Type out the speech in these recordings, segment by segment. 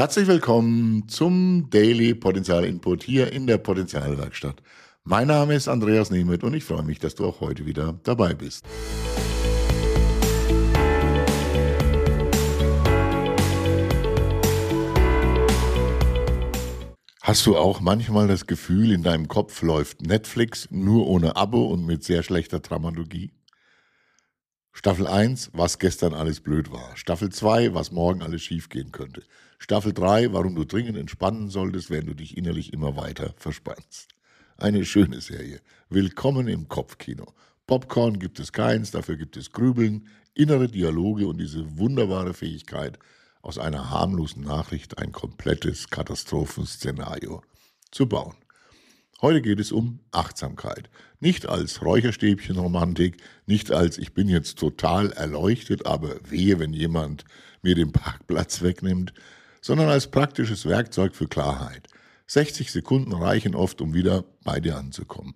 Herzlich willkommen zum Daily Potenzial Input hier in der Potenzialwerkstatt. Mein Name ist Andreas Nemeth und ich freue mich, dass du auch heute wieder dabei bist. Hast du auch manchmal das Gefühl, in deinem Kopf läuft Netflix nur ohne Abo und mit sehr schlechter Dramaturgie? Staffel 1, was gestern alles blöd war. Staffel 2, was morgen alles schiefgehen könnte. Staffel 3, warum du dringend entspannen solltest, während du dich innerlich immer weiter verspannst. Eine schöne Serie. Willkommen im Kopfkino. Popcorn gibt es keins, dafür gibt es Grübeln, innere Dialoge und diese wunderbare Fähigkeit, aus einer harmlosen Nachricht ein komplettes Katastrophenszenario zu bauen. Heute geht es um Achtsamkeit. Nicht als Räucherstäbchenromantik, nicht als ich bin jetzt total erleuchtet, aber wehe, wenn jemand mir den Parkplatz wegnimmt, sondern als praktisches Werkzeug für Klarheit. 60 Sekunden reichen oft, um wieder bei dir anzukommen.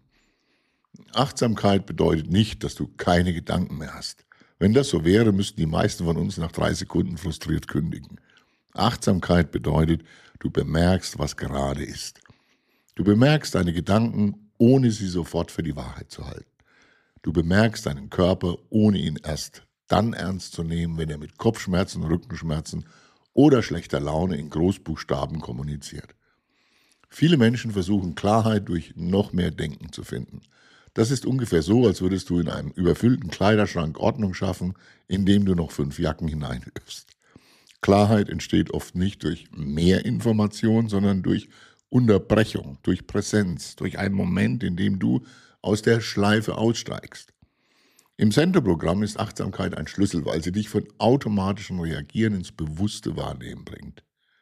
Achtsamkeit bedeutet nicht, dass du keine Gedanken mehr hast. Wenn das so wäre, müssten die meisten von uns nach 3 Sekunden frustriert kündigen. Achtsamkeit bedeutet, du bemerkst, was gerade ist. Du bemerkst deine Gedanken, ohne sie sofort für die Wahrheit zu halten. Du bemerkst deinen Körper, ohne ihn erst dann ernst zu nehmen, wenn er mit Kopfschmerzen, Rückenschmerzen oder schlechter Laune in Großbuchstaben kommuniziert. Viele Menschen versuchen Klarheit durch noch mehr Denken zu finden. Das ist ungefähr so, als würdest du in einem überfüllten Kleiderschrank Ordnung schaffen, indem du noch 5 Jacken hineinwirfst. Klarheit entsteht oft nicht durch mehr Information, sondern durch Unterbrechung, durch Präsenz, durch einen Moment, in dem du aus der Schleife aussteigst. Im Center-Programm ist Achtsamkeit ein Schlüssel, weil sie dich von automatischem Reagieren ins bewusste Wahrnehmen bringt.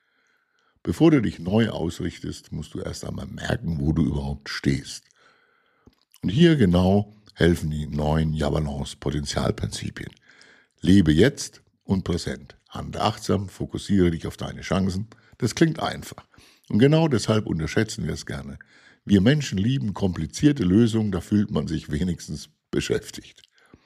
Bevor du dich neu ausrichtest, musst du erst einmal merken, wo du überhaupt stehst. Und hier genau helfen die 9 Ja-Balance-Potenzialprinzipien. Lebe jetzt und präsent. Handle achtsam, fokussiere dich auf deine Chancen. Das klingt einfach. Und genau deshalb unterschätzen wir es gerne. Wir Menschen lieben komplizierte Lösungen, da fühlt man sich wenigstens beschäftigt.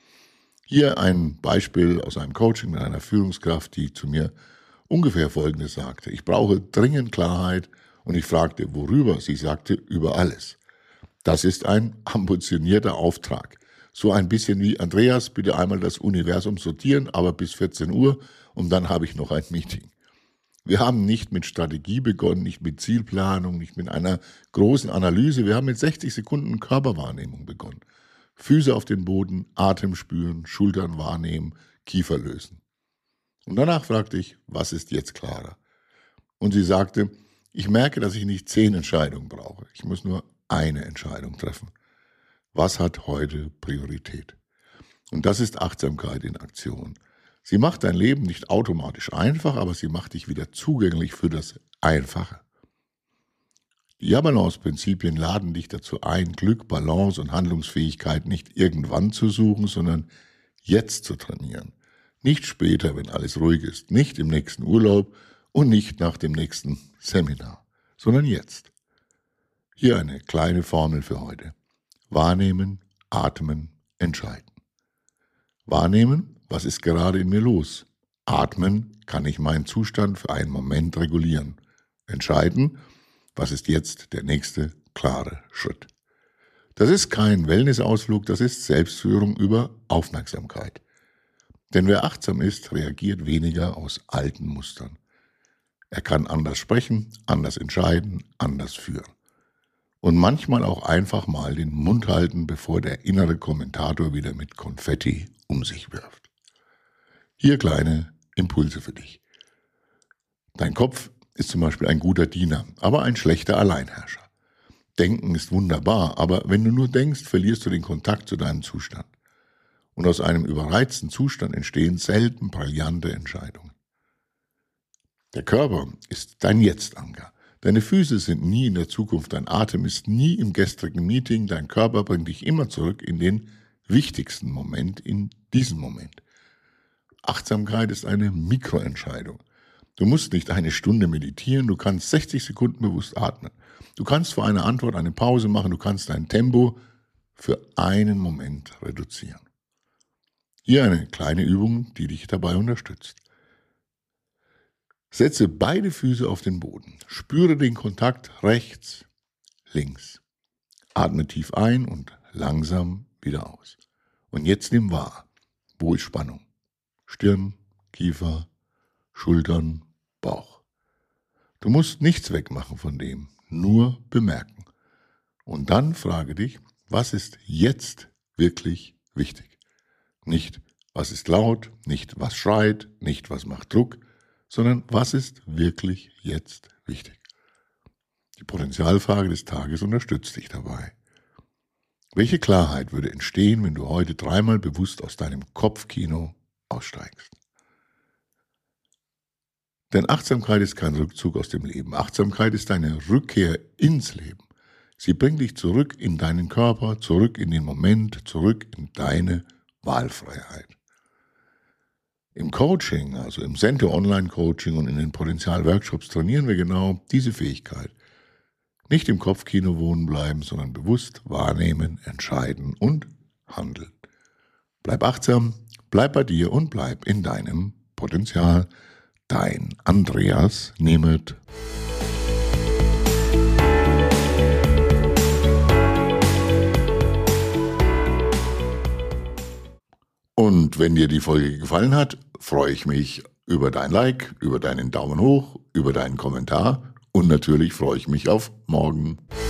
Hier ein Beispiel aus einem Coaching mit einer Führungskraft, die zu mir ungefähr Folgendes sagte. Ich brauche dringend Klarheit und ich fragte, worüber? Sie sagte, über alles. Das ist ein ambitionierter Auftrag. So ein bisschen wie, Andreas, bitte einmal das Universum sortieren, aber bis 14 Uhr und dann habe ich noch ein Meeting. Wir haben nicht mit Strategie begonnen, nicht mit Zielplanung, nicht mit einer großen Analyse. Wir haben mit 60 Sekunden Körperwahrnehmung begonnen. Füße auf den Boden, Atem spüren, Schultern wahrnehmen, Kiefer lösen. Und danach fragte ich, was ist jetzt klarer? Und sie sagte, ich merke, dass ich nicht 10 Entscheidungen brauche. Ich muss nur eine Entscheidung treffen. Was hat heute Priorität? Und das ist Achtsamkeit in Aktion. Sie macht dein Leben nicht automatisch einfach, aber sie macht dich wieder zugänglich für das Einfache. Die Ja-Balance-Prinzipien laden dich dazu ein, Glück, Balance und Handlungsfähigkeit nicht irgendwann zu suchen, sondern jetzt zu trainieren. Nicht später, wenn alles ruhig ist, nicht im nächsten Urlaub und nicht nach dem nächsten Seminar, sondern jetzt. Hier eine kleine Formel für heute. Wahrnehmen, atmen, entscheiden. Wahrnehmen, was ist gerade in mir los? Atmen, kann ich meinen Zustand für einen Moment regulieren. Entscheiden, was ist jetzt der nächste klare Schritt? Das ist kein Wellnessausflug, das ist Selbstführung über Aufmerksamkeit. Denn wer achtsam ist, reagiert weniger aus alten Mustern. Er kann anders sprechen, anders entscheiden, anders führen. Und manchmal auch einfach mal den Mund halten, bevor der innere Kommentator wieder mit Konfetti um sich wirft. Hier kleine Impulse für dich. Dein Kopf ist zum Beispiel ein guter Diener, aber ein schlechter Alleinherrscher. Denken ist wunderbar, aber wenn du nur denkst, verlierst du den Kontakt zu deinem Zustand. Und aus einem überreizten Zustand entstehen selten brillante Entscheidungen. Der Körper ist dein Jetzt-Anker. Deine Füße sind nie in der Zukunft, dein Atem ist nie im gestrigen Meeting, dein Körper bringt dich immer zurück in den wichtigsten Moment, in diesen Moment. Achtsamkeit ist eine Mikroentscheidung. Du musst nicht eine Stunde meditieren, du kannst 60 Sekunden bewusst atmen. Du kannst vor einer Antwort eine Pause machen, du kannst dein Tempo für einen Moment reduzieren. Hier eine kleine Übung, die dich dabei unterstützt. Setze beide Füße auf den Boden. Spüre den Kontakt rechts, links. Atme tief ein und langsam wieder aus. Und jetzt nimm wahr, wo ist Spannung? Stirn, Kiefer, Schultern, Bauch. Du musst nichts wegmachen von dem, nur bemerken. Und dann frage dich, was ist jetzt wirklich wichtig? Nicht, was ist laut, nicht, was schreit, nicht, was macht Druck, sondern was ist wirklich jetzt wichtig? Die Potenzialfrage des Tages unterstützt dich dabei. Welche Klarheit würde entstehen, wenn du heute 3-mal bewusst aus deinem Kopfkino aussteigst? Denn Achtsamkeit ist kein Rückzug aus dem Leben. Achtsamkeit ist eine Rückkehr ins Leben. Sie bringt dich zurück in deinen Körper, zurück in den Moment, zurück in deine Wahlfreiheit. Im Coaching, also im Sente Online Coaching und in den Potenzial-Workshops trainieren wir genau diese Fähigkeit. Nicht im Kopfkino wohnen bleiben, sondern bewusst wahrnehmen, entscheiden und handeln. Bleib achtsam, bleib bei dir und bleib in deinem Potenzial. Dein Andreas Nemeth. Und wenn dir die Folge gefallen hat, freue ich mich über dein Like, über deinen Daumen hoch, über deinen Kommentar und natürlich freue ich mich auf morgen.